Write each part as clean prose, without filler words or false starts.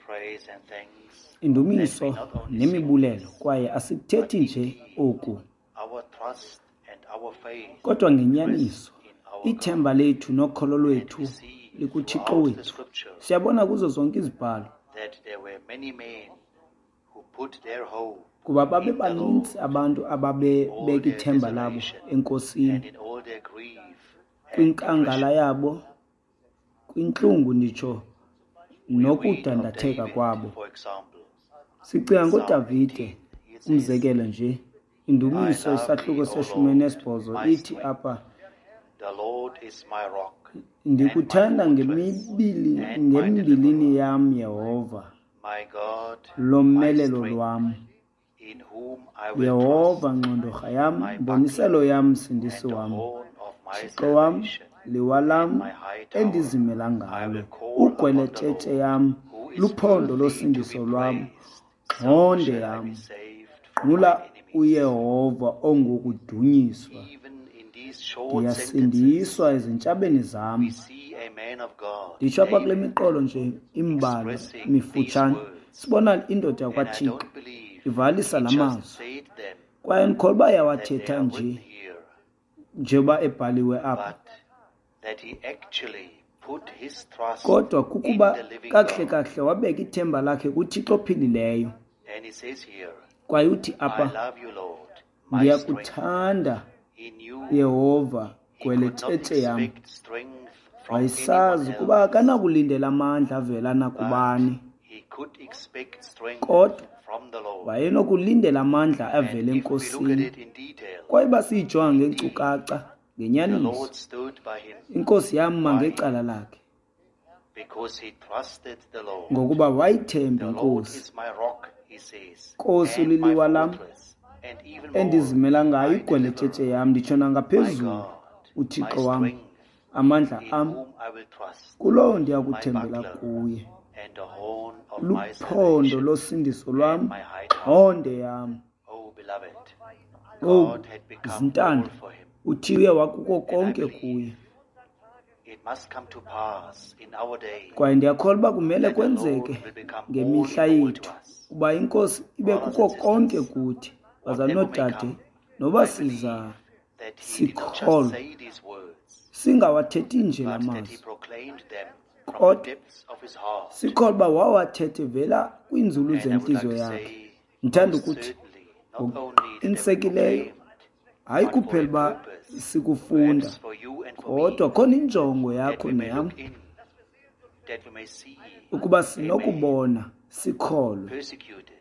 praise and thanks indumiso nemibulelo, kwaye asikuthethi nje oku our trust and our faith kodwa ngenyaniso in our ithemba lethu nokholo lwethu see likuthixo throughout the wethu. scriptures Siyabona kuzo zonke izibhalo that there were many men who put their hope kuba babe baninzi abantu ababebeka ithemba labo and enkosini, in all their grief and kwinkangala yabo, kwintlungu nditsho nokudandatheka kwabo. for example, Sicinga ngoDavide umzekelo nje, indumiso isahluko se-18 ithi apha, the Lord is my rock, ndikuthanda ngembilini yam Yehova, my God, lommelelo lwam. in whom I will Yehova ngqondorha yam, mboniselo yam, msindisi trust, wam, horn of my Thixo wam, salvation, liwa lam my high tower. endizimela ngalo. Ugweletshetshe yam, luphondo losindiso lwam, ngqonde yam. Ngula uYehova ongokudunyiswa. Even in these short Ndiyasindiswa sentences, ezintshabeni we zam. see a man of God, Nditsho apha kule David, miqolo nje imbalwa mifutshane, sibona indoda and I yakwaThixo don't believe ivalisa he la just mazwi, said them kwaye ndikholwa uba that they yawathetha are written nje here, njengoba ebhaliwe apha, but that he actually put his trust kodwa in kukuba the living kakuhle God. kakuhle wabeka ithemba lakhe kuThixo ophilileyo. And he says here, Kwaye uthi I apha, love you, Lord, my strength. ndiyakuthanda He knew Yehova, he could not gweletshetshe yam. expect strength from Wayesazi anyone ukuba else, akanakulindela amandla avela but nakubani, he could expect strength kodwa from the Lord. wayenokulindela amandla And avela if we look at enkosini. it in detail, Kwaye basiyijonga ngeenkcukacha, the ngenyaniso, Lord stood by him inkosi yama ngecala lakhe, because he trusted the Lord. ngokuba wayithemba The Lord inkosi. is my rock, he says, Nkosi and my uliliwa lam, fortress, and even more, endizimela ngayo my igweletshetshe deliverer, yam, nditsho my nangaphezulu God, my uThixo wam, strength, amandla in am, whom I will trust, kulowo my ndiyakuthembela buckler, kuye. and the horn of my Luphondo salvation, losindiso and lwam, my high tower. ngqonde yam. Oh, beloved, Oh, God had become all zintanda, for him. uthixo wakuko And I konke believe kuye. it must come to pass in our day Kwaye ndiyakholwa uba kumele that the Lord kwenzeke will become all ngemihla in all yethu, to us. uba inkosi ibe Brothers kuko and sisters, konke kuthi. Bazali whatever may nodade, come, noba I believe siza that he did not just sikholwa, say these words, singawathethi nje la but that he mazwi, proclaimed them from Kodwa, the depths of his heart. sikholwa uba wawathethe vela kwiinzulu And I would like zentliziyo to yakhe. say, Ndithanda most ukuthi certainly, not only did they insekileyo proclaim, hayi but for kuphela a uba purpose, sikufunda, perhaps for you and for kodwa me, khona injongo that yakho we may neyam, look in, that we may see, ukuba sinokubona sikholwe, persecuted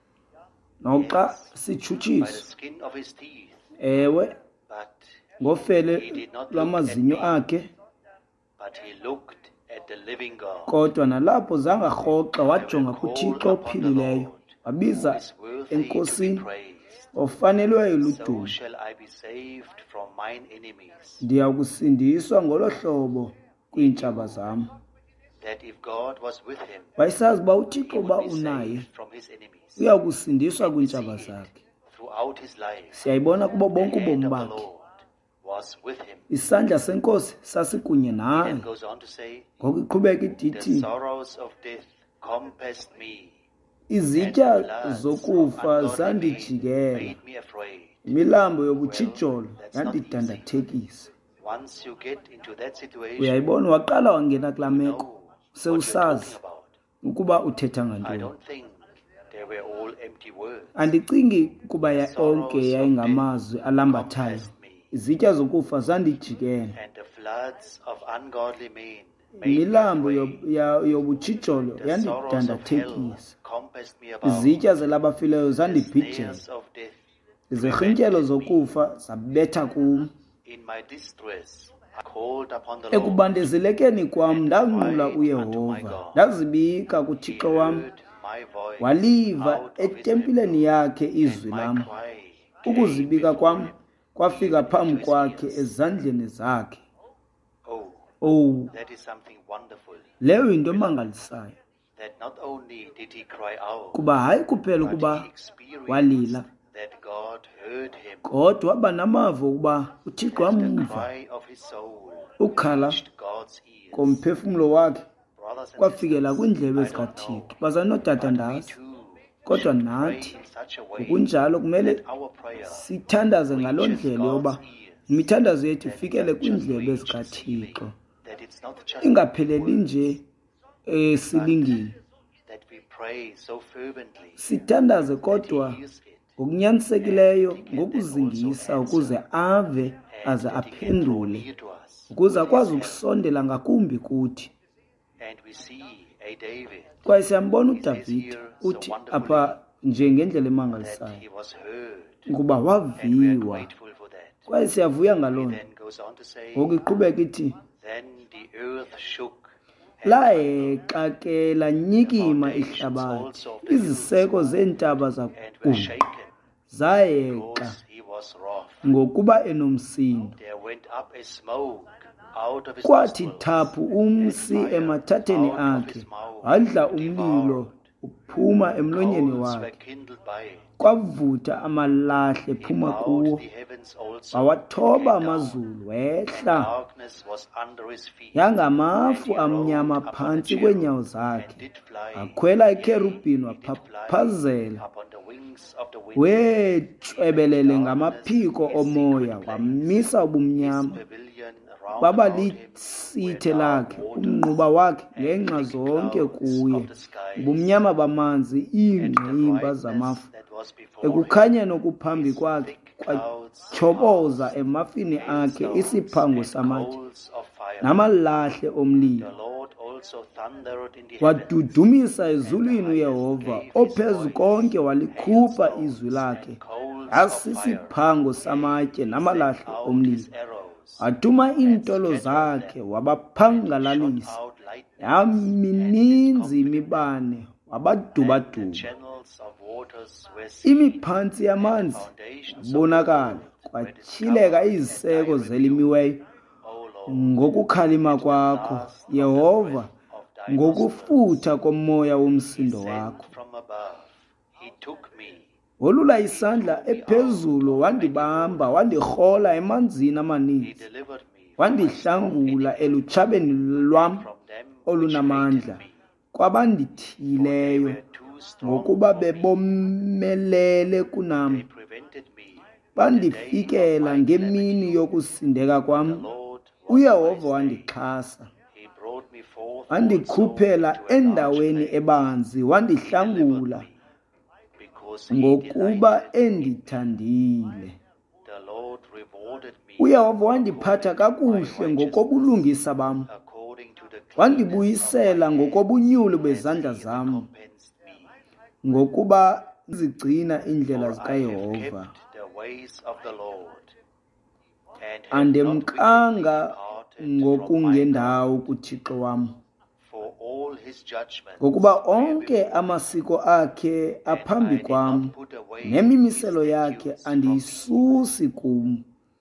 noxa by the sitshutshiswa, skin of his teeth, ewe, but ngofele he did not look at lwamazinyo me, akhe, but he looked at the living God. kodwa nalapho zangarhoxa wajonga Called kuThixo upon the ophilileyo, Lord, wabiza who is worthy to be enkosini praised. ofanelweyo So ludumo. shall I be saved from mine enemies. Ndiyakusindiswa ngolo hlobo kwiintshaba zam. That if God was with him, Wayesazi uba he uThixo would uba be unaye, saved from his enemies. uyakusindiswa We kwiintshaba see it zakhe. throughout his life. Siyayibona kubo The bonke hand ubomi of the bakhe, Lord was with him. isandla senkosi sasikunye He naye. then goes on to say, Ngoku iqhubeka the idithi, sorrows of death compassed me, izitya and floods of zokufa ungodly men zandijikela, made me afraid. imilambo yobutshijolo that's not yandidandathekisa. Once you get into that situation, Uyayibona, waqala wangena kulaa you meko, know what sewusazi you're talking about. ukuba uthetha I ngantoni. don't think they were all empty words. Andicingi ukuba The sorrows onke of yayingamazwi alambathayo. compassed me, Izitya zokufa zandijikela, and the floods of ungodly men made me imilambo afraid. yobutshijolo The sorrows of hell yandidandathekisa, compassed me about. izitya zelabafileyo The zandibhijela, snares of death izirhintyelo zokufa zabetha kum. in my distress. I called upon the Lord. Ekubandezelekeni kwam ndanqula uYehova, ndazibika He kuThixo wam, heard my voice waliva out of his etempileni yakhe temple, izwi and my lam. cry came Ukuzibika before kwam him, kwafika even phambi to his kwakhe ears. ezandleni zakhe. Oh, Oh, that is something wonderful. leyo yinto emangalisayo, That not only did he cry out, kuba hayi kuphela but ukuba he experienced walila, that God heard him. kodwa waba namava ukuba uThixo As the wamva cry of his soul ukhala reached God's ears. komphefumlo wakhe, kwafikela kwiindlebe zikaThixo. Bazanodada ndazi, kodwa nathi ngokunjalo kumele sithandaze ngaloo ndlela yoba imithandazo yethu ifikele kwiindlebe zikaThixo, ingapheleli nje esilingini. Sithandaze kodwa ngokunyanisekileyo, ngokuzingisa, ukuze ave aze aphendule, ukuze akwazi ukusondela ngakumbi kuthi. Kwaye siyambona uDavide uthi apha njengendlela emangalisayo ukuba waviwa, kwaye siyavuya ngaloo nto. Ngoku iqhubeka ithi, lahexa ke lanyikima ihlabathi, iziseko zeentaba zaguqa, zahexa ngokuba enomsindo. Kwathi thaphu umsi emathatheni akhe, wadla umlilo uphuma emlonyeni wakhe, kwavutha amalahle ephuma kuwo, wawathoba amazulu, wehla yangamafu amnyama phantsi kweenyawo zakhe. Akhwela ikerubhini, waphaphazela, wetshwebelele ngamaphiko omoya, wamisa ubumnyama. Baba lisithe lakhe, umnquba wakhe ngenxa zonke kuye, ubumnyama bamanzi, iingqimba zamafu. Ekukhanyeni okuphambi kwakhe kwatyhoboza emafini akhe isiphango samatye namalahle omlilo. Wadudumisa ezulwini uYehova ophezu konke, walikhupha izwi lakhe, yasisiphango samatye namalahle omlilo. Wathuma iintolo zakhe, wabaphangalalisa, yamininzi imibane, wabadubaduba. Imiphantsi yamanzi yabonakala, kwatyhileka iziseko zelimiweyo. Ngokukhalima kwakho, Yehova, ngokufutha komoya womsindo wakho, wolula isandla ephezulu, wandibamba, wandirhola emanzini amaninzi, wandihlangula elutshabeni lwam olunamandla, kwabandithileyo, ngokuba bebomelele kunam. Bandifikela ngemini yokusindeka kwam, uYehova wandixhasa. Wandikhuphela endaweni ebanzi, wandihlangula ngokuba endithandile. uYehova wandiphatha kakuhle ngokobulungisa bam, wandibuyisela ngokobunyulu bezandla zam, ngokuba zigcina iindlela zikaYehova. Andemkanga ngokungendawo kuThixo wam, ngokuba onke amasiko akhe aphambi kwam, nemimiselo yakhe andiyisusi kum.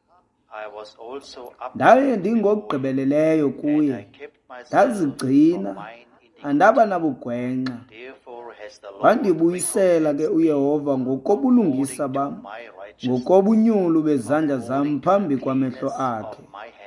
Ndaye ndingokugqibeleleyo kuye, ndazigcina, andaba nabugwenxa. Wandibuyisela ke uYehova ngokobulungisa bam, ngokobunyulu bezandla zam phambi kwamehlo akhe.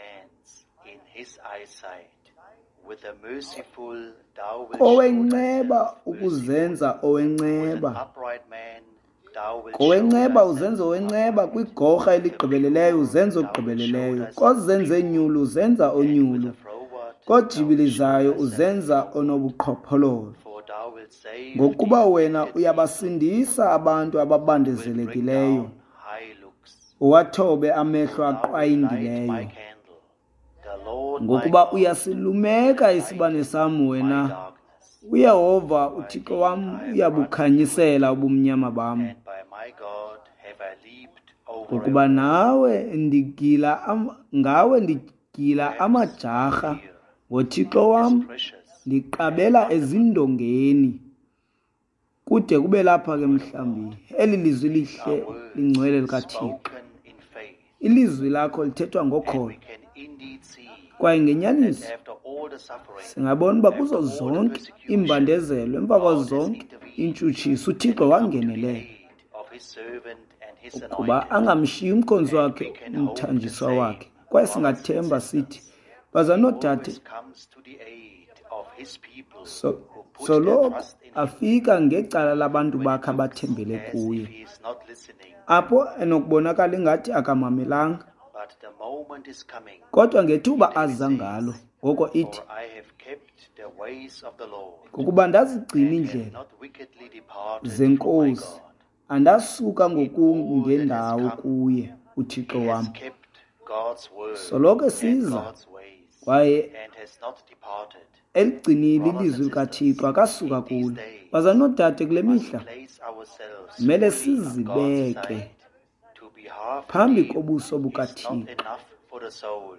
Kowenceba ukuzenza owenceba, kowenceba uzenza owenceba, kwigorha eligqibeleleyo uzenza ogqibeleleyo, kozenza enyulu uzenza onyulu, kojibilizayo uzenza onobuqhophololo. Ngokuba wena uyabasindisa abantu ababandezelekileyo, uwathobe amehlo aqwayindileyo. Ngokuba uyasilumeka isibane sam wena, uYehova uThixo wam, uyabukhanyisela ubumnyama bam. Ngokuba ngawe ndigila amajarha, ngoThixo wam ndiqabela ezindongeni. Kude kube lapha ke mhlawumbi, eli lizwi lihle lingcwele likaThixo. Ilizwi lakho lithethwa ngokholo, kwaye ngenyaniso singabona uba kuzo zonke iimbandezelo, emva kwazo zonke iintshutshiso, uThixo wangenelela ukuba angamshiyi umkhonzi wakhe, umthanjiswa wakhe. Kwaye singathemba sithi, bazanodade, his people So who put so their lokho trust in him, afika ngecala labantu when bakhe it looks abathembele as kuye, if he is not listening, apho enokubonakala ingathi akamamelanga, but the moment is coming, kodwa ngethuba David aza ngalo says, ngoko ithi, for I have kept the ways of the Lord, ngokuba ndazigcina and have indlela not wickedly departed from my zenkosi, God. andasuka ngokungendawo kuye uThixo He has wam. kept God's word Soloko and siza God's ways, kwaye and has not departed. eligcinile ilizwi likaThixo akasuka kulo. Bazanodade kule We must mihla place ourselves mele fully on God's sizibeke side. To be half phambi redeemed kobuso is not bukaThixo. enough for the soul.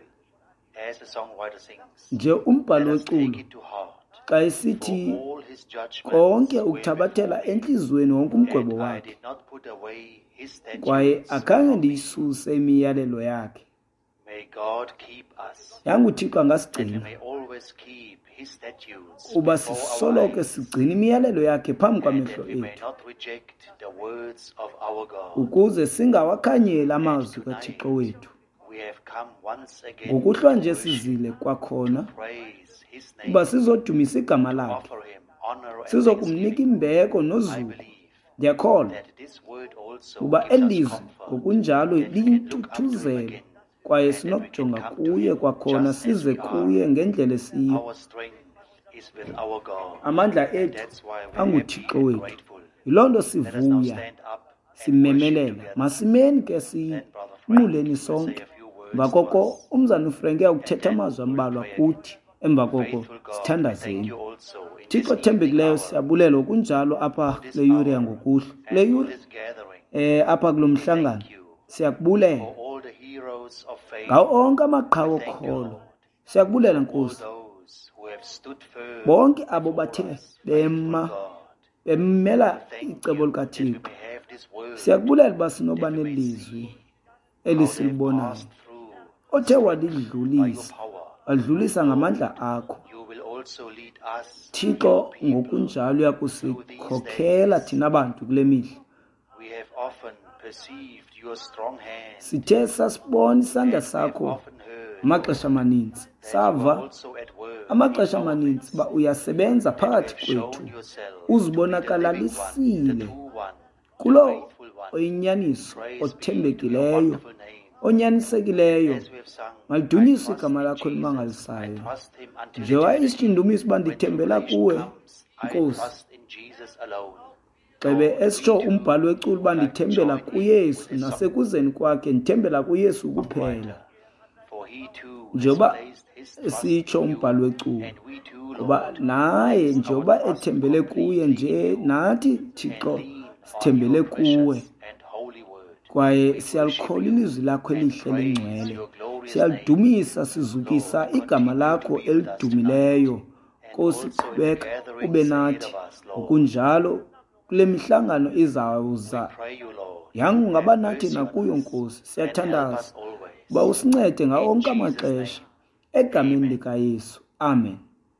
As the songwriter sings, Nje umbhalo let us take weculo it to heart, xa for esithi all his judgments konke were ukuthabathela before me, entliziyweni wonke umgwebo and I wakhe, did not put away his kwaye statutes akhange from me. ndiyisuse imiyalelo yakhe. May God keep us, Yanga uThixo that we angasigcina may always keep his statutes uba before our sisoloko eyes, sigcina imiyalelo yakhe phambi and kwamehlo that we may ethu, not reject the words of our God. ukuze singawakhanyeli And amazwi tonight, kaThixo wethu. we have come once again Ngokuhlwa to nje worship, sizile kwakhona to praise his name, uba sizodumisa igama to lakhe, offer him honor and sizokumnika thanksgiving. imbeko I nozuko. believe Ndiyakholwa that this word also uba gives us elizwi comfort, ngokunjalo that we can look up to him liyinthuthuzelo again, kwaye and that we can sinokujonga come to kuye him kwakhona just as size we are. kuye ngendlela esiyiyo. Our strength is with our God, Amandla and ethu that's why we're happy anguThixo and wethu. grateful. Yiloo nto Let us now sivuya stand up and worship simemelela. together. Masimeni ke Then Brother Frank sinquleni will say sonke. a few words Emva to koko us. umzana uFrank uyakuthetha And then amazwi we'll ambalwa pray kuthi. Emva koko Faithful God, we thank sithandazeni. you also in this Thixo evening thembekileyo hour siyabulela kunjalo apha for this kule yure hour yangokuhlwa. and Kule for yure this gathering. apha kulo mhlangano Thank you siyakubulela for all the heroes of faith. ngawo onke amaqhawe We thank you, okholo. Lord, Siyakubulela all Nkosi. those who have stood firm Bonke abo before bathe us. Faithful bema God, bemmela thank icebo you that we likaThixo. may have this word, Siyakubulela uba sinoba that we may nelizwi see how they have elisilibonayo passed through othe by your walidlulisa power. wadlulisa ngamandla akho. You will also lead us, Thixo your people. ngokunjalo uyakusikhokhela thina bantu kule mihla. We have often perceived your strong hand, Sithe sasibona isandla and we have sakho often heard amaxesha amaninzi, that you are sava also at work amaxesha in our amaninzi midst. uba uyasebenza And you phakathi have shown kwethu, yourself to be the living one, the uzibonakalalisile true one, the kulo faithful one. oyinyaniso Praise be to your othembekileyo wonderful name. onyanisekileyo. As we have sung, I Malidunyiswe trust igama in lakho Jesus. I elimangalisayo. trust him until Njengoba eternity. isindumisi uba When ndithembela tribulation kuwe comes, I Nkosi, trust in Jesus alone. gxebe Lord, esitsho we too umbhalo weculo uba would like to ndithembela join in kuyesu, with this nasekuzeni kwakhe ndithembela kuyesu kuphela. songwriter, for he too has Njengoba placed his trust esitsho in you, umbhalo weculo and we too, kuba Lord, naye place njengoba our trust ethembele kuye completely nje in you nathi and Thixo lean on sithembele your kuwe, precious and holy word. kwaye We siyalikholwa worship you ilizwi lakho and elihle praise lingcwele. your glorious Siyalidumisa name. sizukisa Lord, igama continue to lakho be with us elidumileyo. tonight, and Nkosi, also in the qhubeka gatherings ube ahead nathi of us, Lord. ngokunjalo kule mihlangano We izawuza. pray you, Lord, Yangu ungaba have nathi mercy on nakuyo us Nkosi. and help Siyathandaza us always. uba usincede ngawo In onke Jesus' amaxesha name, egameni amen. likaYesu. Amen.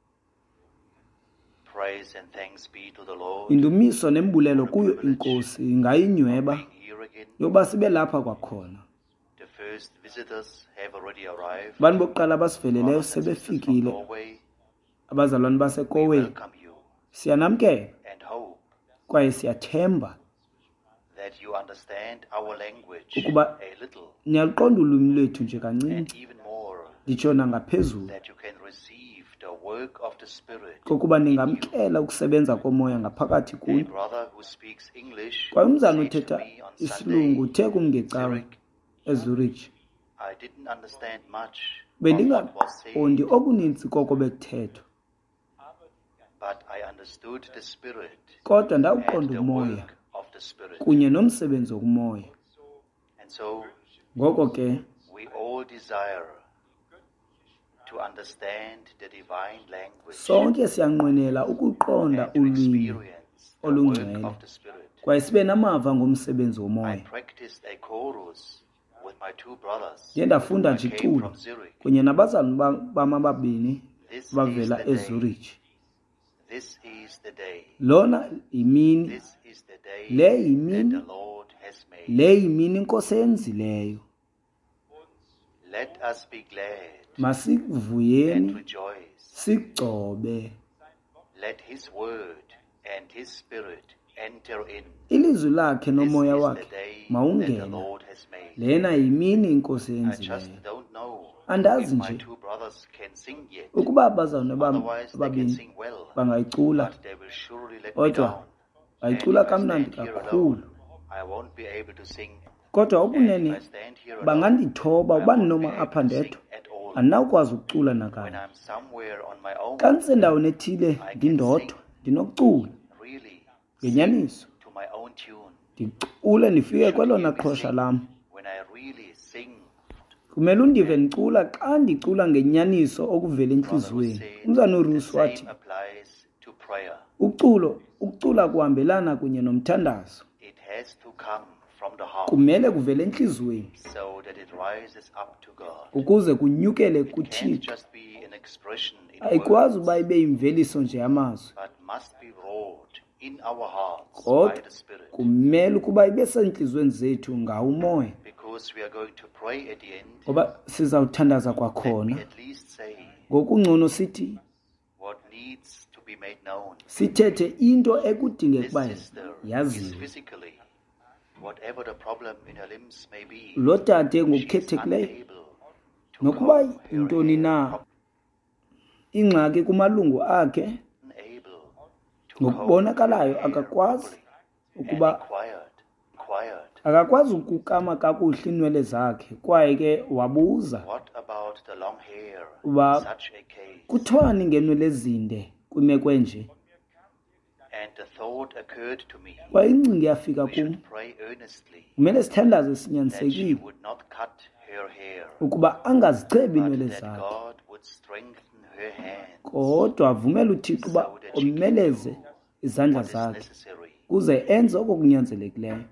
Praise and thanks be to the Lord Indumiso nembulelo for the kuyo privilege Inkosi of ngayinyweba being here again. yoba sibe lapha kwakhona. The first visitors have already arrived. Abantu bokuqala abasiveleleyo Brothers and sisters from sebefikile, Norway, abazalwane we baseKowe. welcome you Siyanamkela and hope kwaye siyathemba that you understand our language ukuba a little, niyaliqonda ulwimi lwethu nje and kancinci, even more, nditsho nangaphezulu, that you can receive the work of the Spirit kokuba in you. ningamkela ukusebenza komoya ngaphakathi A kuni. brother who speaks English Kwaye umzana said to uthetha me on isilungu Sunday, uthe kum ngecawe Zurich, eZurich, I didn't understand much of what was bendingaqondi said, okuninzi koko bekuthethwa, but I understood the Spirit kodwa and ndawuqonda the umoya work of the Spirit. kunye nomsebenzi wokumoya. And so Ngoko ke we all desire to understand the divine language sonke siyanqwenela ukuqonda and to ulwimi experience the olungcwele, work of the Spirit. kwaye sibe namava ngomsebenzi I womoya. practiced a chorus with my two brothers Ndiye ndafunda who nje came iculo from Zurich. kunye nabazalwane bam ababini This is bavela the day. eZurich. This is the day. Lona yimini, This is the day le that yimini, the Lord has made. le yimini Inkosi eyenzileyo. Let us be glad and Masivuyeni, rejoice sigcobe let His word and His spirit enter in. ilizwi lakhe nomoya This is wakhe the day that the mawungene. Lord has made. Lena yimini inkosi I eyenzileyo. just don't know Andazi if my nje two brothers can sing yet. ukuba abazalwane bam Otherwise, they can ababini sing well, bangayicula, but they will surely let me kodwa down. And bayicula if I kamnandi stand here kakhulu. alone, I won't be able to sing. Kodwa And if ubunene I stand here alone, bangandithoba I uba won't be noma able apha to sing ndedwa at all. andinawukwazi ukucula When nakanye. I'm somewhere on my own, Xa ndisendaweni ethile ndindodwa ndinokucula really ngenyaniso, to my own tune. ndicule ndifike kwelona qhosha lam. When I really sing, Kumele undive ndicula xa ndicula ngenyaniso okuvela Brother Ruth entliziyweni. said, Umzana the uRusi wathi same applies to prayer. ukucula kuhambelana kunye nomthandazo. It has to come from the heart Kumele kuvele entliziyweni so that it rises up to God. ukuze kunyukele It can't kuThixo. just be an expression in Ayikwazi words, uba ibe yimveliso nje yamazwi, but must be wrought in our hearts by kodwa the Spirit. kumele ukuba ibe sentliziyweni zethu ngawumoya, Because we are going to pray at the end, ngoba sizawuthandaza let kwakhona. me at least say Ngokungcono sithi what needs to be made known. sithethe into ekudingeka This ukuba sister is yaziwe. physically, whatever the problem in her limbs may be, Lo tate she is ngokukhethekileyo unable to nokuba comb her yintoni hair na ingxaki kumalungu akhe, unable to comb ngokubonakalayo her hair akakwazi properly ukuba and quiet. akakwazi ukukama kakuhle iinwele zakhe, kwaye ke wabuza What about the long hair uba in such a case? kuthwani ngeenwele ezinde kwimeko enje. And the thought occurred to me, Kwaye ingcinga yafika we kum, should pray earnestly kumele sithandaze that she sinyanisekile would not cut her hair, ukuba angazicebi but iinwele that zakhe, God would strengthen her hands kodwa avumele uThixo uba so that she can omeleze do izandla what is zakhe necessary. kuze enze oko kunyanzelekileyo.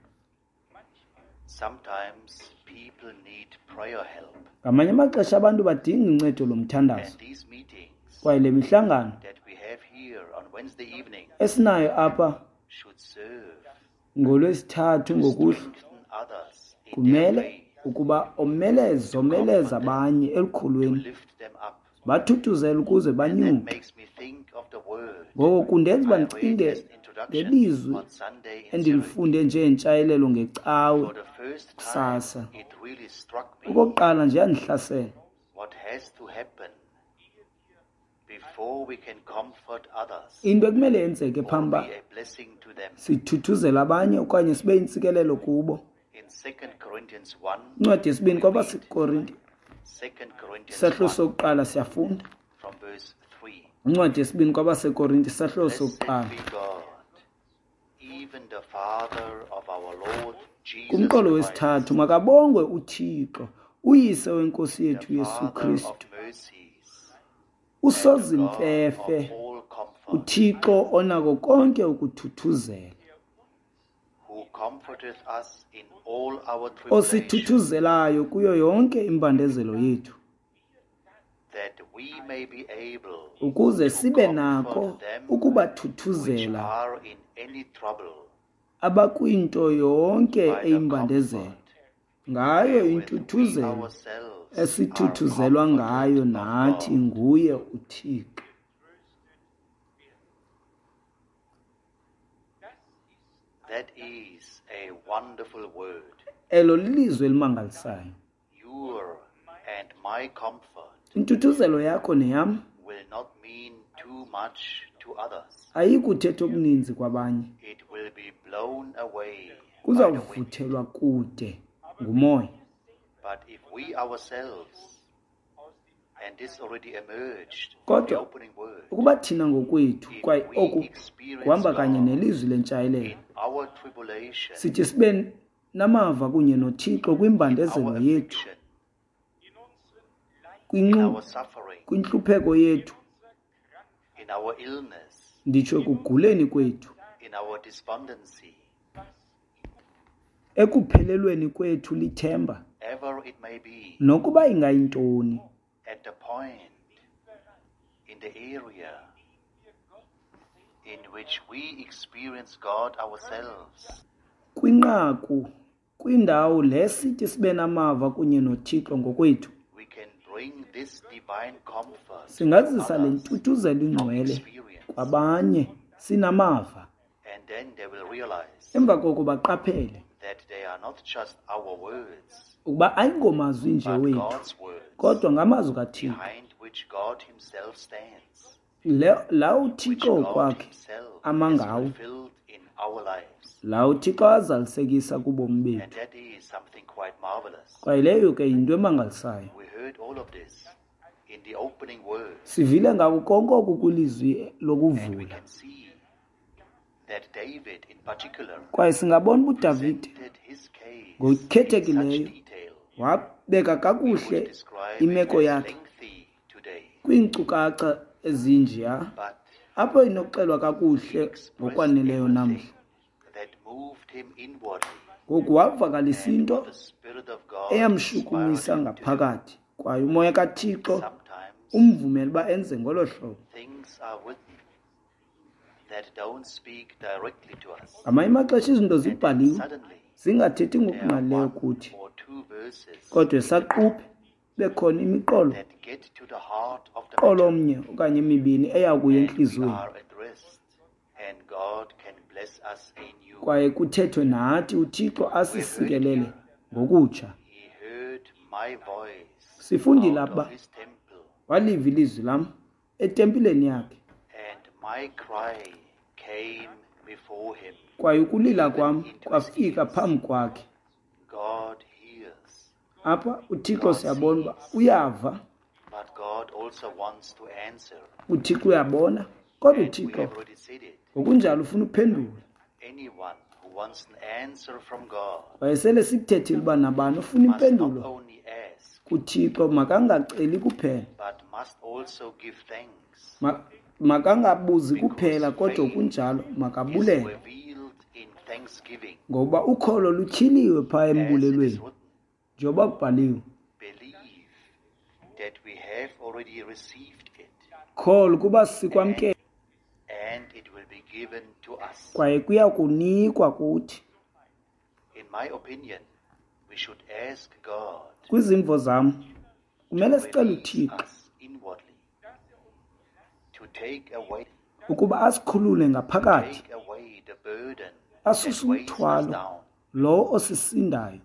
Sometimes people need prayer help, Ngamanye amaxesha abantu badinga uncedo lomthandazo, and these meetings kwaye le mihlangano that we have here on Wednesday evening esinayo apha should serve ngoLwesithathu to ngokuhlwa strengthen others in their kumele faith, ukuba omeleze abanye to elukhulweni, lift them up. bathuthuzele ukuze And that banyuke. makes me think of the word Ngoko kundenza uba I read ndicinge as introduction ngelizwi on Sunday in Zurich. endilifunde njengentshayelelo ngecawe For the first time, kusasa. it really struck me Okokuqala nje yandihlasela what has to happen before we can comfort others into ekumele yenzeke or phambi be uba a blessing to them. sithuthuzele abanye okanye sibe yintsikelelo kubo. In 2 Corinthians 1, Incwadi yesibini kwabaseKorinte 2 Corinthians isahlulo 1 sokuqala siyafunda. from verse 3. Incwadi yesibini kwabaseKorinte isahlulo Blessed sokuqala be God, even the Father of our Lord Jesus kumqolo Christ, wesithathu, makabongwe uThixo uyise wenkosi yethu the Yesu Father Kristu, of mercies, and the God usozimfefe, of all comfort, uThixo onako konke ukuthuthuzela, who comforteth us in all our tribulation, osithuthuzelayo kuyo yonke imbandezelo yethu, that we may be able ukuze to sibe comfort nako them which ukubathuthuzela are in any trouble abakwinto yonke by the eyimbandezelo, comfort ngayo wherewith we inthuthuzelo ourselves esithuthuzelwa are ngayo comforted of nathi God. nguye uThixo. That is a wonderful word. Elo lilizwe elimangalisayo. Your and my comfort Inthuthuzelo yakho neyam will not mean too much to others. ayikuthetha okuninzi kwabanye, It will be blown away by the wind. kuzawuvuthelwa kude ngumoya. But if we ourselves, and this already emerged from the Kodwa opening word, ukuba thina ngokwethu, if kwaye we oku experience kuhamba kanye God nelizwi lentshayelelo, in our tribulation, sithi sibe namava kunye noThixo in kwimbandezelo our yethu, affliction, in our kwinxu- suffering, kwintlupheko yethu, in our illness, nditsho ekuguleni kwethu, in our despondency, ekuphelelweni kwethu lithemba, ever it may be, nokuba ingayintoni, at the point, in the area in which we experience God ourselves, kwinqaku, kwindawo le sithi sibe namava kunye noThixo ngokwethu, we can bring this divine comfort singazisa to le others ntutuzelo from ingcwele experience. kwabanye sinamava. And then they will realize Emva koko baqaphele that they are not just our words, ukuba ayingomazwi nje but wethu God's words, kodwa ngamazwi kaThixo, behind which God himself stands, la which uThixo God kwakhe himself ama has ngawo, fulfilled in our lives. la uThixo azalisekisa kubomi And bethu. that is something quite marvelous. Kwaye leyo ke yinto emangalisayo. We heard all of this in the opening words, Sivile ngako konke oku kwilizwi and we lokuvula. can see that David in particular Kwaye singabona uba uDavide presented his case in ngokukhethekileyo such detail. wabeka We would kakuhle describe imeko it as yakhe lengthy today, kwiinkcukacha ezinjeya, but apho inokuxelwa kakuhle expressed ngokwaneleyo namhla. everything that moved him inwardly, Ngoku wavakalisa and into what the Spirit of God eyamshukumisa inspired him to do. ngaphakathi, kwaye umoya kaThixo Sometimes umvumela uba enze ngolo hlobo. things are written that don't speak directly to us, Ngamanye amaxesha izinto and then zibhaliwe suddenly zingathethi there are ngokungaleyo one kuthi, or two verses kodwa esaquphe bekhona imiqolo that get to the heart of the qolo matter, omnye okanye emibini eyakuya and we entliziyweni, are addressed, and God can bless us anew. kwaye kuthethwe nathi uThixo asisikelele ngokutsha. He heard my voice Sifundile out apha of his temple, waliva ilizwi lam etempileni yakhe, and my cry came before him. kwaye ukulila kwam kwafika phambi kwakhe. God hears, Apha uThixo siyabona uba uyava, but God also wants to answer. uThixo uyabona, kodwa And we uThixo have already said it. ngokunjalo ufuna uphendula. Anyone who wants an answer from God Kwaye sele sikuthethile uba nabani ufuna must not impendulo only ask, kuThixo, makangaceli kuphela, but must also give thanks. makangabuzi kuphela, kodwa kunjalo Is makabulele, revealed in thanksgiving, ngoba ukholo lutyhiliwe phaa as it is embulelweni, written. njengoba kubhaliwe. Believe that we have already received it, Kholo kuba sikwamkela, and it will be given to us. kwaye kuya kunikwa kuthi. In my opinion, we should ask God Kwizimvo zam kumele to sicele release uThixo us inwardly, to take away ukuba asikhulule ngaphakathi, the burden asuse that weighs us umthwalo down. lo osisindayo.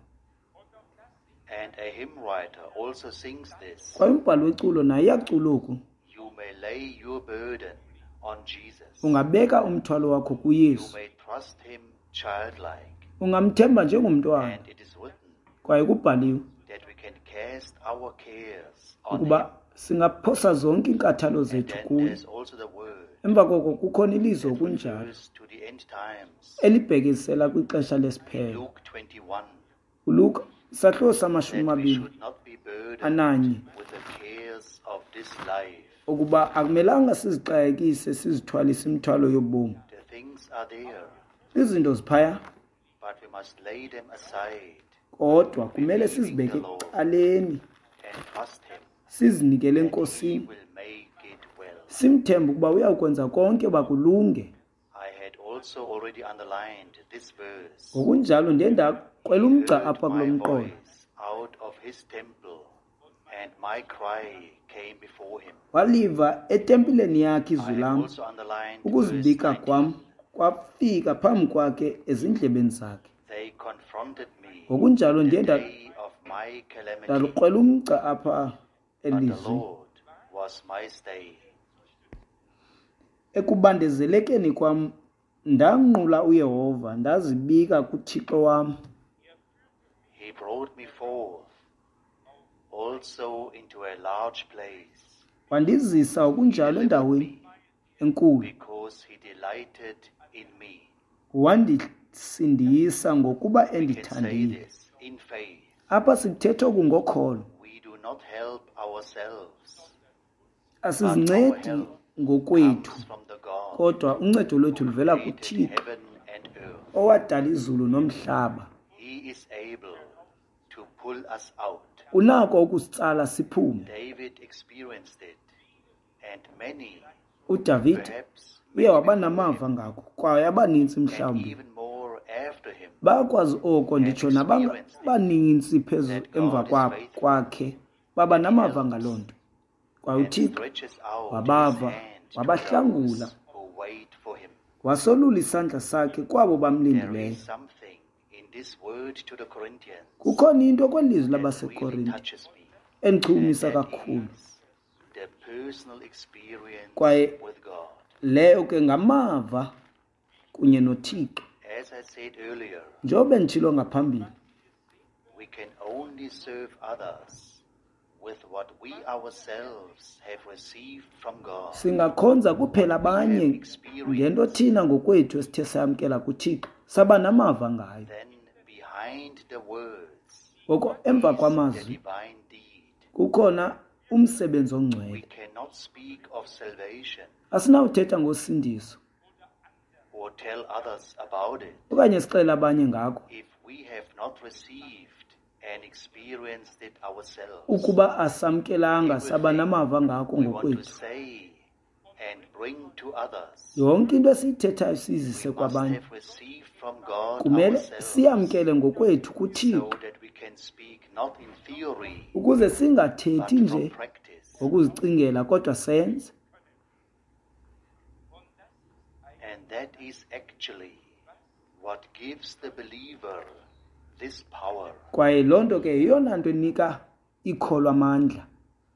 And a hymn writer also sings this. Kwaye umbhalo weculo naye iyaculuku, You may lay your burden on Jesus. ungabeka umthwalo wakho You kuYesu, may trust him childlike. ungamthemba njengomntwana. And it is written Kwaye kubhaliwe that we can cast our cares on him. ukuba singaphosa zonke iinkathalo And zethu then kuye. there's also the word Emva koko kukhona ilizwi that okunjalo refers to the end times. elibhekisela kwixesha lesiphelo. Luke 21, uLuka isahluko that samashumi we amabili should not be burdened ananye, with the cares of this life. ukuba akumelanga sizixakekise sizithwalise imithwalo yobomi. The things are there, Izinto ziphaya, but we must lay them aside kodwa kumele sizibeke ecaleni, and trust him. sizinikele He enkosini, will make it well. simthembe ukuba uyawukwenza konke bakulunge. I had also already underlined this verse. Ngokunjalo ndiye ndakwela umgca Heard apha kulo my mqolo, voice out of his temple, and my cry came before him. waliva etempileni yakhe I izwi have lam, also underlined verse ukuzibika 19. kwam kwafika phambi kwakhe ezindlebeni zakhe. They confronted me Ngokunjalo the ndiye day of my calamity, ndalukrwela umgca apha but the elizwi. Lord was my stay. Ekubandezelekeni kwam ndanqula uYehova, ndazibika kuThixo wam. He brought me forth also into a large place, Wandizisa okunjalo endaweni enkulu, because he delighted in me. wandisindisa ngokuba We can say endithandile. this in faith. Apha sikuthetha oku ngokholo, We do not help ourselves, asizincedi ngokwethu, comes from the God kodwa uncedo lwethu luvela created kuThixo heaven and earth. owadala izulu nomhlaba. He is able to pull us out. Unako ukusitsala siphume. David experienced it, and many, uDavide perhaps uye waba namava ngako, kwaye abaninzi and mhlawumbi even more after him, bakwazi oko, nditsho nabanintsi phezu emva kwakhe, baba namava ngaloo nto. Kwaye and uThixo stretches out wabava, his hand to wabahlangula, those who wait for him. wasolula isandla sakhe kwabo There bamlindileyo. is something in this word to the Corinthians Kukhona into kwelizwi that really labaseKorinte touches me, endichumisa and that kakhulu. is the personal experience Kwaye with God. leyo ke ngamava kunye noThixo. As I said earlier, Njengoba nditshilo ngaphambili, we can only serve others with what we ourselves have received from God. singakhonza kuphela abanye ngento thina ngokwethu esithe sayamkela kuThixo saba namava ngayo. Then behind the words Ngoko emva is the kwamazwi divine deed. kukhona umsebenzi We ongcwele. cannot speak of salvation Asinawuthetha ngosindiso or tell others about it okanye sixele abanye ngako if we have not received and experienced it ourselves. ukuba asamkelanga saba namava ngako We want to ngokwethu. say and bring to others. Yonke into esiyithethayo sizise We must kwabanye have received from God kumele ourselves siyamkele ngokwethu so kuThixo that we can speak not in theory ukuze but singathethi from nje practice. ngokuzicingela kodwa senze. And that is actually what gives the believer this power. Kwaye loo nto ke yeyona nto enika ikholwa amandla.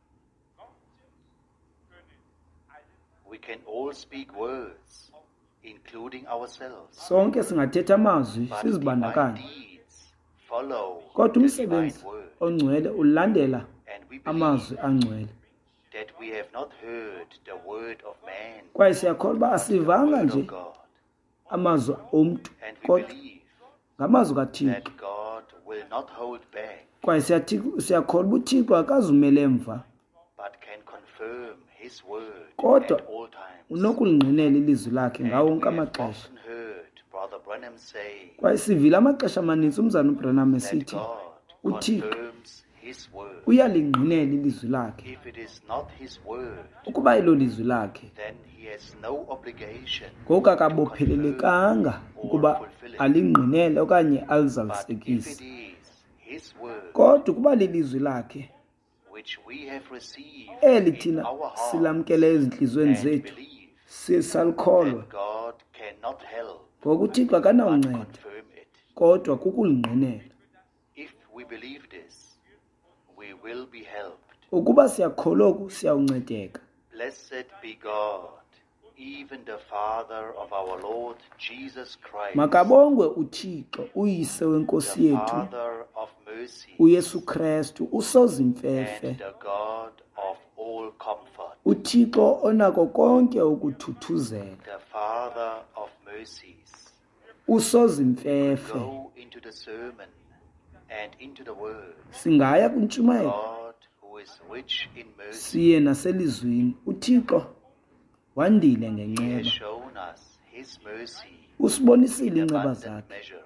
We can all speak words, including ourselves, Sonke singathetha amazwi but sizibandakanye, divine deeds follow kodwa the divine umsebenzi word. ongcwele ulandela And we believe amazwi angcwele. that we have not heard the word of man, Kwaye siyakholwa uba the asivanga word nje of God. amazwi omntu And we kodwa believe ngamazwi kaThixo. that God will not hold back, Kwaye siyakholwa uba uThixo akazumele emva but can confirm his word Kodwa at all times. unokulingqinela ilizwi lakhe ngawo And wonke we have amaxesha. often heard Brother Branham say Kwaye sivile amaxesha amaninzi umzana uBranham that esithi God uThixo confirms his word. uyalingqinela ilizwi lakhe. If it is not his word, Ukuba ilo lizwi lakhe then he has no obligation ngoku to akabophelelekanga confirm or ukuba fulfill it. alingqinele okanye But if it alizalisekise. is his word, Kodwa ukuba lilizwi lakhe which we have received eli in thina our hearts silamkele ezintliziyweni and zethu believe, sisalikholwa, then God cannot help ngoku uThixo but akanawunceda confirm it. kodwa kukulingqinela. If we believe this, we will be helped. Ukuba siyakholwa oku siyawuncedeka. Blessed be God, even the Father of our Lord Jesus Christ, Makabongwe uThixo uyise wenkosi the yethu Father of mercy uYesu Kristu usozimfefe, and the God of all comfort, uThixo onako konke ukuthuthuzela, the Father of mercies. usozimfefe. Go into the sermon and into the word. Singaya kwintshumayelo God, who is rich in mercy, siye naselizwini. uThixo wandile he has ngenceba, shown us his mercy usibonisile in inceba abundant zakhe measure.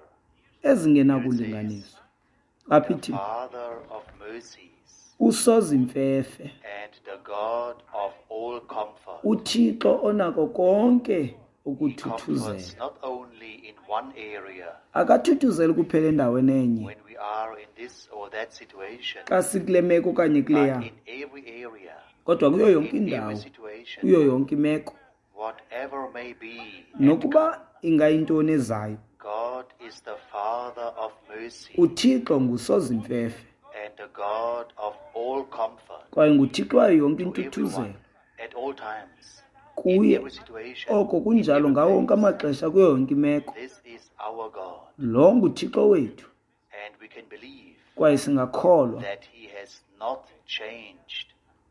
ezingenakulinganiswa. Apha The ithi Father of mercies usozimfefe, and the God of all comfort. uThixo onako konke He ukuthuthuzela. comforts not only in one area Akathuthuzeli kuphela endaweni enye when we are in this or that situation, xa sikule meko okanye but kuleya, in every area, kodwa kuyo yonke in every indawo, situation, kuyo yonke imeko, whatever may be. And nokuba ingayintoni ezayo, God is the Father of mercy uThixo ngusozimfefe and the God of all comfort kwaye nguThixo wayo yonke to intuthuzelo. everyone at all times, in Kuye every situation. oko in kunjalo every ngawo wonke place. amaxesha kuyo yonke imeko. This is our God, Lo nguThixo wethu and we can believe kwaye singakholwa that He has not changed.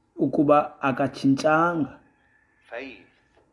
ukuba akatshintshanga. Faith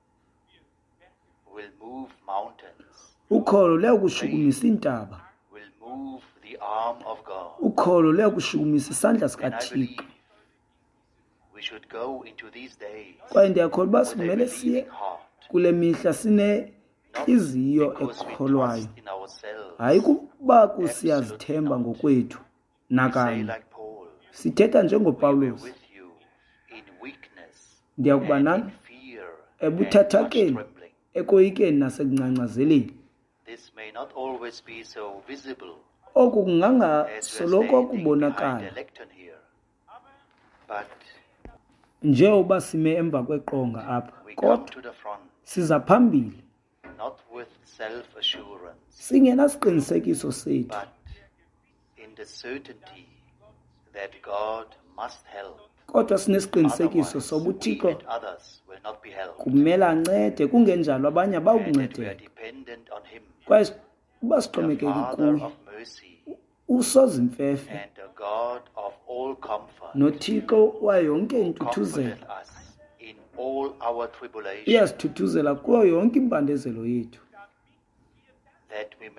will move mountains, Ukholo luyakushukumisa iintaba, will move the arm of God. ukholo luyakushukumisa isandla And I sikaThixo. believe we should go into these days Kwaye ndiyakholwa uba with a simele siye believing heart, kule mihla not sinentliziyo because we ekholwayo, trust in ourselves. hayi kuba kusiyazithemba ngokwethu. We say Nakanye like Paul, sithetha we were njengopawulos, with you in weakness ndiyakuba and nani in fear and much ebuthathakeni, trembling. ekoyikeni nasekungcangcazeleni. This may not always be so visible Oku as we are kungangasoloko standing behind kubonakala a lectern here, But njengoba sime emva kweqonga apha we come kodwa to the front, siza phambili not with self-assurance, singenasiqinisekiso sethu but in the certainty that God must help. kodwa sinesiqinisekiso soba Otherwise, we uThixo and others will not be helped. kumele ancede kungenjalo abanye And that we are abawukuncedeka dependent on Him, kwaye uba the sixhomekeke Father kuye of mercy usozimfefe and the God of all comfort, noThixo wayo yonke who intuthuzelo comforteth us in all our tribulation, uyasithuthuzela kuyo yonke impandezelo yethu that we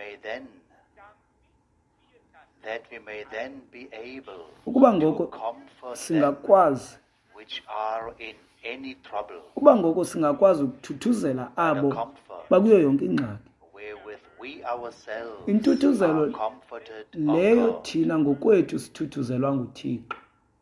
may then be able ukuba to ngoko comfort them singakwazi which are in any trouble, ukuba ngoko singakwazi ukuthuthuzela the abo comfort bakuyo yonke ingxaki wherewith we ourselves Intuthuzelo are comforted of leyo God. thina ngokwethu sithuthuzelwa nguThixo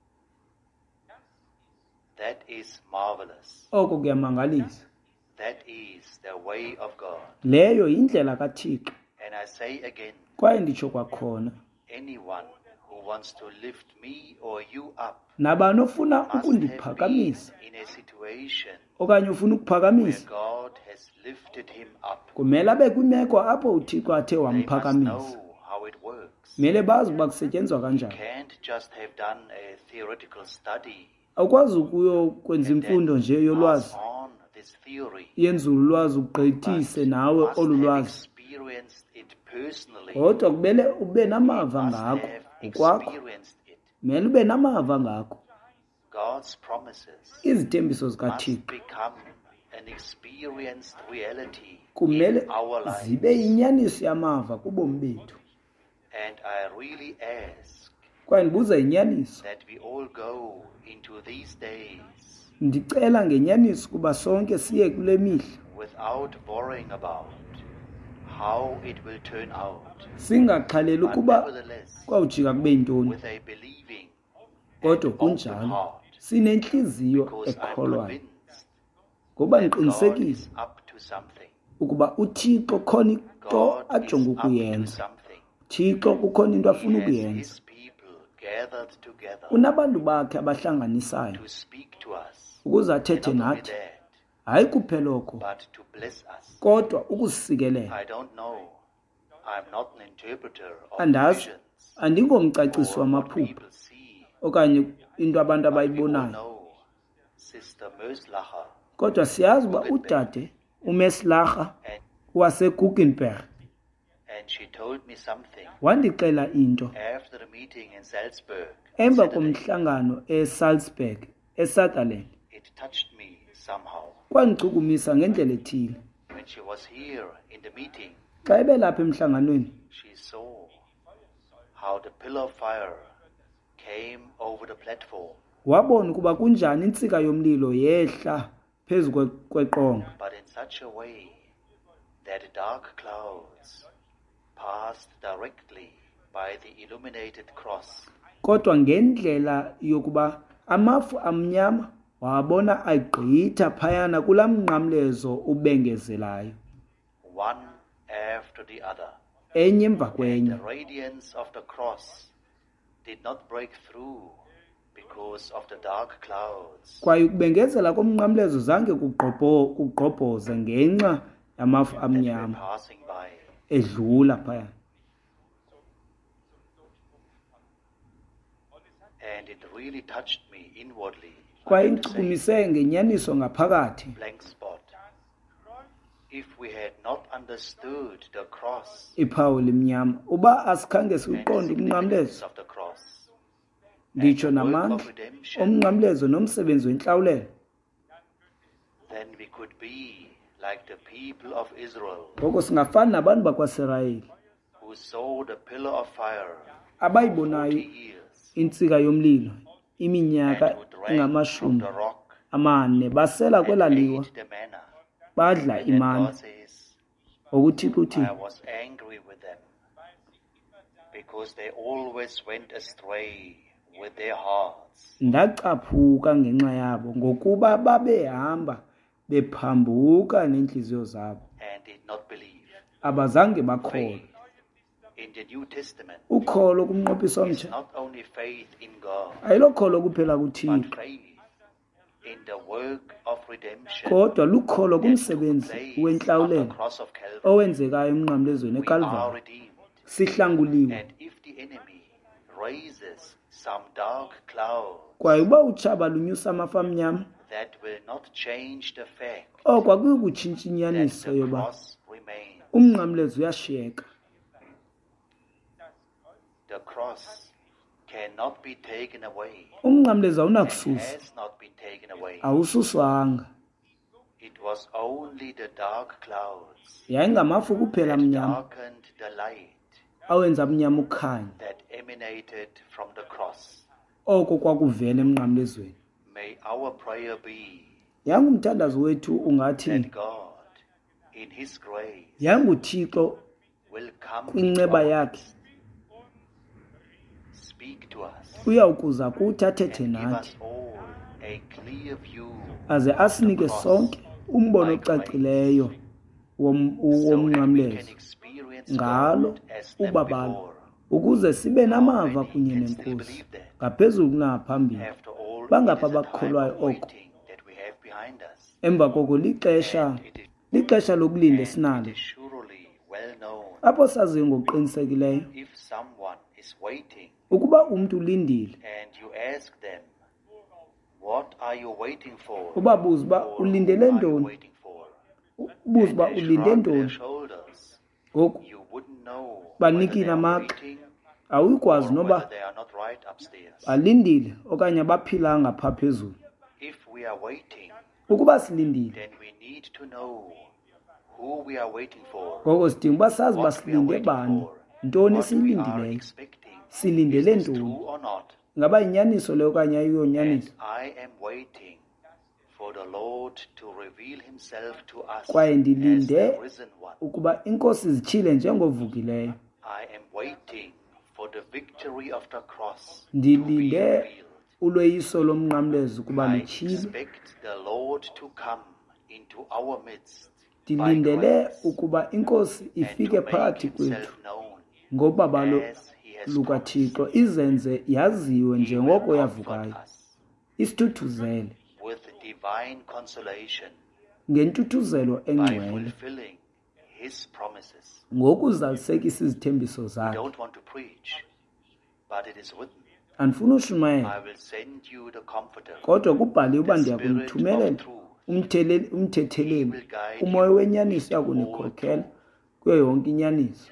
That is marvelous. oko kuyamangalisa That is the way of God. leyo yindlela kaThixo And I say again, kwaye nditsho kwakhona anyone who wants to lift me or you up nabani ofuna must have been ukundiphakamisa in a situation okanye ufuna where ukuphakamisa God has lifted him up. kumele abe kwimeko apho uThixo athe They must wamphakamisa know how it works. kumele bazi uba kusetyenzwa kanjani Can't just have done a theoretical study awukwazi ukuyokwenza imfundo nje pass yolwazi on this theory. yenzululwazi ugqithise nawe Must olu have lwazi experienced it personally. kodwa kumele ube namava Must ngako have ngokwakho experienced it. kumele ube namava ngako God's promises izithembiso must zikaThixo become an experienced reality kumele in our lives. zibe yinyaniso yamava kubomi bethu And I really ask kwaye ndibuza inyaniso that we all go into these days ndicela ngenyaniso kuba sonke siye kule mihla without worrying about how it will turn out, singaxhaleli but ukuba nevertheless kwawujika kube yintoni with a believing kodwa and open kunjalo heart, sinentliziyo because I'm ekholwayo convinced ngoba that God ndiqinisekile is up to something. ukuba uThixo khona into God is ajonga up to ukuyenza something. Thixo kukhona into He afuna has ukuyenza his people gathered together unabantu bakhe abahlanganisayo to speak to us. ukuze And athethe not only nathi that, hayi kuphela oko but to bless us. kodwa ukusisikelela I don't know. I'm not an interpreter of andazi visions andingomcacisi or what wamaphupha people see. okanye into abantu But we all abayibonayo know Sister Merslacher kodwa siyazi uba udade uMeslacher and waseGuggenberg she told me something wandixela into after the meeting in Salzburg. emva Saturday. komhlangano eSalzburg eSutherland It touched me somehow. kwandichukumisa ngendlela ethile When she was here in the meeting, xa ebelapha emhlanganweni she saw how the pillar of fire came over the platform, wabona ukuba kunjani intsika yomlilo yehla phezu kweqonga but in such a way that dark clouds passed directly by the illuminated cross. kodwa ngendlela yokuba amafu amnyama wabona agqitha phayana kulaa mnqamlezo ubengezelayo One after the other. enye emva And kwenye the radiance of the cross did not break through because of the dark clouds. kwaye ukubengezela komnqamlezo zange kugqobhoze ngenxa yamafu That were amnyama passing by. edlula phayana And it really touched me inwardly. I kwaye have to say, indichukumise ngenyaniso ngaphakathi blank spot. If we had not understood the cross iphawu limnyama uba asikhange and the siwuqonde significance umnqamlezo of the cross nditsho and the work namandla of redemption, omnqamlezo nomsebenzi wentlawulelo then we could be like the people of Israel ngoko singafani nabantu bakwaSirayeli who saw the pillar of fire abayibonayo 40 years intsika yomlilo and iminyaka who drank from engamashumi the rock amane basela and kwelaliwa ate the manna. badla And then imana God says, okuthixo uthi I was angry with them because they always went astray with their hearts. ndacaphuka ngenxa yabo ngokuba babehamba bephambuka neentliziyo zabo And did not believe abazange bakholwa faith in the New Testament ukholo kumnqophiso is omtsha not only faith in God, ayilokholo kuphela but kuThixo, faith in the work of redemption kodwa lukholo that took kumsebenzi place on the wenhlawulelo cross of Calvary. owenzekayo emnqamlezweni We are eKalvari. redeemed. Sihlanguliwe. And if the enemy raises some dark cloud, Kwaye uba utshaba lunyusa amafa amnyama, that will not change the fact oko akukutshintsha that inyaniso the yoba cross remains. umnqamlezo uyashiyeka. The cross cannot be taken away. Umnqamlezo And awunakususwa, has not been taken away. awususwanga. It was only the dark clouds Yayingamafu kuphela that amnyama darkened the light awenza amnyama ukhanya. that emanated from the cross. Oko kwakuvela emnqamlezweni. May our prayer be Yangumthandazo wethu ungathi that God, in His grace, yanguThixo will come kwinceba to yakhe us, speak to us, uyawukuza kuthi athethe and give nathi us all a clear view aze asinike cross sonke umbono by grace, ocacileyo so that we womnqamlezo can experience ngalo God as never ubabalo, before. ukuze sibe namava How many kunye can still nenkosi believe that? ngaphezulu kunaphambili. After all, it Bangapha is a time abakholwayo of oko. waiting that we have behind us. Emva koko lixesha lokulinda And esinalo, it is surely well known apho saziyo ngokuqinisekileyo if someone is waiting ukuba umntu ulindile, and you ask them, what are you waiting for? ubabuza uba Or ulindele who are you ntoni, waiting for? ubuza uba And they ulinde shrug their ntoni. shoulders. Ngoku You wouldn't know Banikile whether they are amagxa. waiting awuyikwazi or noba whether they are not right upstairs. balindile okanye abaphilanga phaa phezulu. If we are waiting, Ukuba silindile, then we need to know who we are waiting for, ngoko sidinga uba sazi uba what we are silinde waiting bani, for, ntoni what we are esiyilindileyo, expecting. silindele Is this ntoni, true or not? ingaba yinyaniso leyo okanye And ayiyonyaniso. I am waiting for the Lord to reveal Himself to us Kwaye as ndilinde the risen one. ukuba inkosi zitshile njengovukileyo. I am waiting for the victory of the cross to be Ndilinde revealed. uloyiso lomnqamlezo ukuba I lutshile. expect the Lord to come into our midst by Ndilindele grace ukuba inkosi and ifike to make phakathi kwethu Himself known ngobabalo as He has lukaThixo, promised. izenze yaziwe He will njengoko comfort yavukayo, us isithuthuzele with divine consolation ngentuthuzelo by engcwele, fulfilling His promises. ngokuzalisekisa izithembiso I zakhe. don't want to preach, but it is written, Andifuna ushumayela, I will send you the Comforter. kodwa kubhaliwe uba The ndiya Spirit kumthumelela of truth. He umthetheleli, will guide umoya you wenyaniso into all uyakunikhokhela truth. kuyo yonke inyaniso.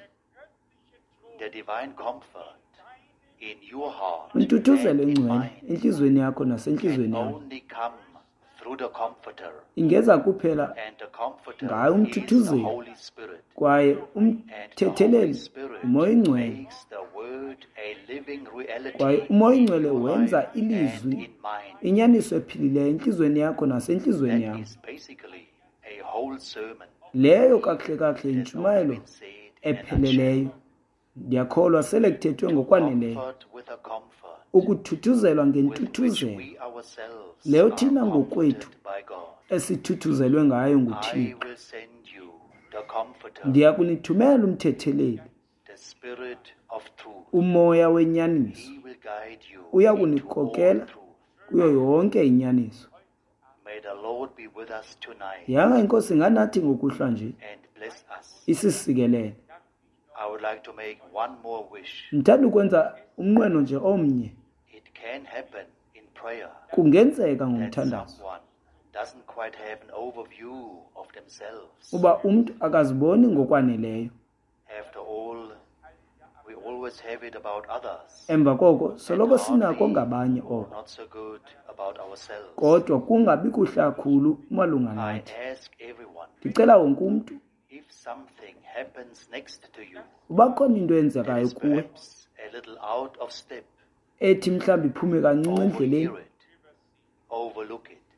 The divine comfort in your heart Intuthuzelo and in engcwele mine entliziyweni yakho can nasentliziyweni yam only come through the Comforter. ingeza kuphela And the Comforter ngayo is the umthuthuzeli, Holy Spirit. kwaye And the Holy umthetheleli Spirit umoya ingcwele, makes the Word a living reality kwaye umoya in ingcwele your wenza life and ilizwi in mine. inyaniso ephilileyo entliziyweni yakho nasentliziyweni That yam. is basically a whole sermon Leyo kakuhle kakuhle that has intshumayelo been said in a nutshell. epheleleyo. Ndiyakholwa sele kuthethwe ngokwaneleyo Comfort with a comfort ukuthuthuzelwa with which ngentuthuzelo we ourselves leyo are thina ngokwethu comforted by God. esithuthuzelwe ngayo I nguThixo. will send you the Comforter, Ndiya kunithumela umthetheleli, the Spirit of truth. umoya wenyaniso, He will guide you uya into all kunikhokhela truth. kuyo yonke inyaniso. May the Lord be with us tonight Yanga inkosi nganathi ngokuhlwa nje and bless us. isisikelele. I would like to make one more wish. Ndithanda ukwenza umnqweno nje omnye. It can happen in prayer Kungenzeka that ngomthandazo someone doesn't quite have an overview of themselves. uba umntu akaziboni ngokwaneleyo. After all, we always have it about others. Emva koko soloko and sinako hardly ngabanye or oko, not so good about ourselves. kodwa kungabi kuhle kakhulu malunga I nathi. ask everyone, Ndicela wonke umntu, if something happens next to you uba khona into that eyenzekayo is kuwe perhaps a little out of step, ethi mhlawumbi iphume kancinci endleleni, overhear it, overlook it.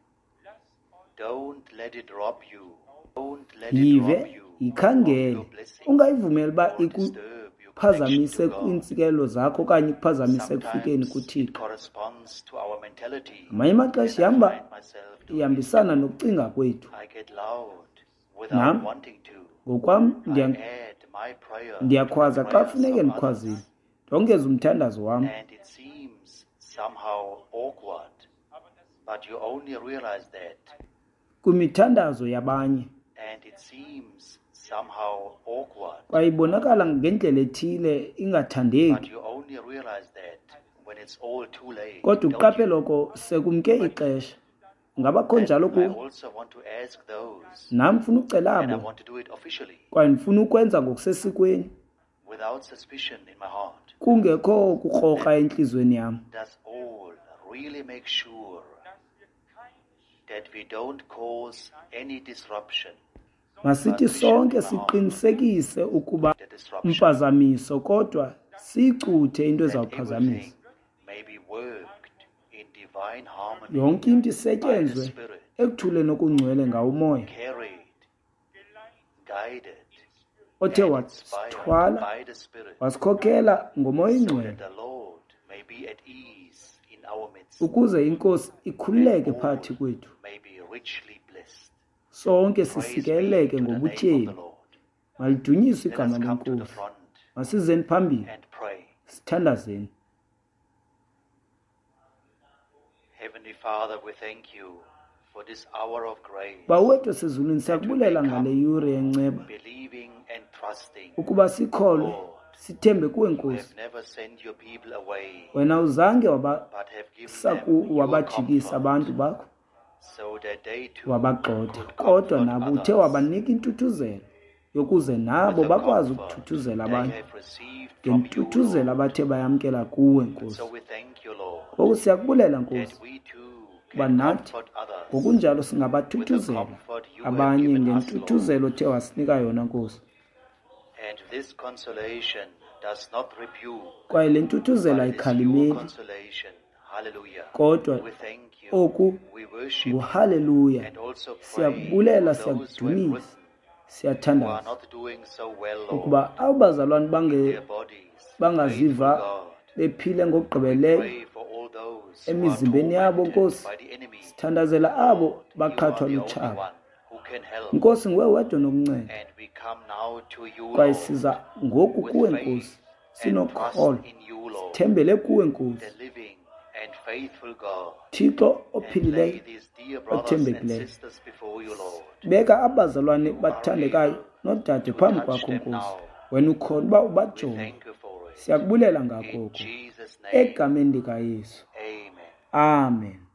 Don't let it rob you. Don't let it rob yive, you of yikhangele. your blessings Ungayivumeli uba or disturb your connection ikuphazamise to God. kwiintsikelelo zakho okanye ikuphazamise ekufikeni Sometimes it kuThixo. corresponds to our mentality. Ngamanye amaxesha And I ihamba find myself doing it. ihambisana nokucinga kwethu. I get loud Nam without wanting to. ngokwam I ndiya add my prayer ndiyakhwaza to the xa prayers funeke of ndikhwazile others, ndongeza umthandazo wam and it seems somehow awkward, but you only realize that, kwimithandazo yabanye and it seems somehow awkward, kwaye ibonakala ngendlela ethile ingathandeki, but you only realize that when it's all too late. kodwa don't uqaphele you? oko sekumke ixesha. Ngabakho njalo And I kuwe? also want to ask those, Nam ndifuna ucela and I abo want to do it officially, kwaye ndifuna ukwenza ngokusesikweni without suspicion in my heart. kungekho kukrokra entliziyweni yam. Does all really make sure that we don't cause any disruption? Masithi sonke siqinisekise ukuba The disruption impazamiso kodwa siyicuthe into that ezawuphazamisa. everything may be worked in divine harmony, Yonke into by the isetyenzwe Spirit, ekuthuleni okungcwele ngawumoya carried, guided, othe and inspired wasithwala by the Spirit, wasikhokhela ngomoya so ingcwele that the Lord may be at ease in our midst, ukuze inkosi ikhululeke and phakathi all kwethu, may be richly blessed. sonke Praise be sisikeleke to the name of ngobutyeni. the Lord. Malidunyiswe Let igama us come to the lenkosi. front Masizeni phambili and pray. sithandazeni. Heavenly Father, we thank you for this hour of grace, Bawethu sezulwini siyakubulela ngale yure yenceba believing and trusting. ukuba sikholwe sithembe kuwe You Nkosi. have never sent your people away, Wena uzange but have given wabasaku them your wabajikisa comfort, abantu bakho so that they too wabagxotha, could kodwa comfort nabo uthe others wabanika intuthuzelo yokuze nabo with the bakwazi comfort ukuthuthuzela they abanye have received from you, ngentuthuzelo Lord. abathe bayamkela kuwe Nkosi. So we thank you, Lord, Ngoku siyakubulela that Nkosi we too uba can nathi comfort others ngokunjalo with the singabathuthuzela comfort you have abanye given us, Lord. ngentuthuzelo othe wasinika yona Nkosi. And this consolation does not rebuke, Kwaye le ntuthuzelo but it is your ayikhalimeli, consolation. Hallelujah. kodwa We thank you. oku We worship you nguhaleluya. and also pray Siyakubulela, for those who have siyakudumisa, written who are siyathandaza not doing so well, Lord, ukuba abo bazalwane their bodies. bangaziva Faithful God, bephile we ngokugqibeleyo pray for all those who are emizimbeni yabo tormented Nkosi. by the enemy. Sithandazela abo Lord, you are baqhathwa the only lutshaba. one who can help. Nkosi nguwe wedwa nokunceda, And we come now to you, kwaye Lord, siza ngoku with kuwe faith Nkosi, and sinokholo, trust in you, Lord, thembele kuwe Nkosi, the living and faithful God. Thixo And lay ophilileyo these dear brothers and othembekileyo. sisters before you, Lord. Beka abazalwane bathandekayo nodade phambi kwakho Nkosi, wena ukhona uba We ubajonge. thank you for it. Siyakubulela In ngakoko Jesus' name, egameni likaYesu, amen. amen.